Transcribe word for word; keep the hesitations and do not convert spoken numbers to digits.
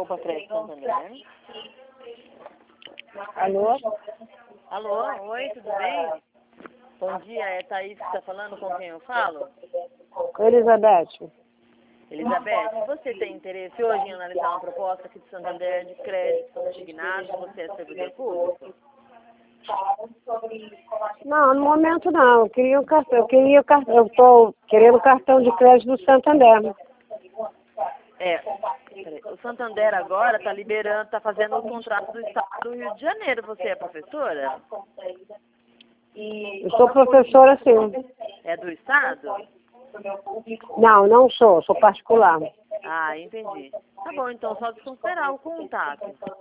Poupa Crédito Santander. Alô? Alô, oi, tudo bem? Bom dia, é Thaís que está falando, com quem eu falo? Elizabeth. Elizabeth, você tem interesse hoje em analisar uma proposta aqui de Santander de crédito consignado? Você é servidor público? Não, no momento não. Eu queria o cartão. Eu queria o cartão. Eu estou querendo o cartão de crédito do Santander. É, peraí, o Santander agora está liberando, está fazendo o contrato do Estado do Rio de Janeiro. Você é professora? Eu sou professora, sim. É do Estado? Não, não sou. Sou particular. Ah, entendi. Tá bom, então só desconsiderar o contato.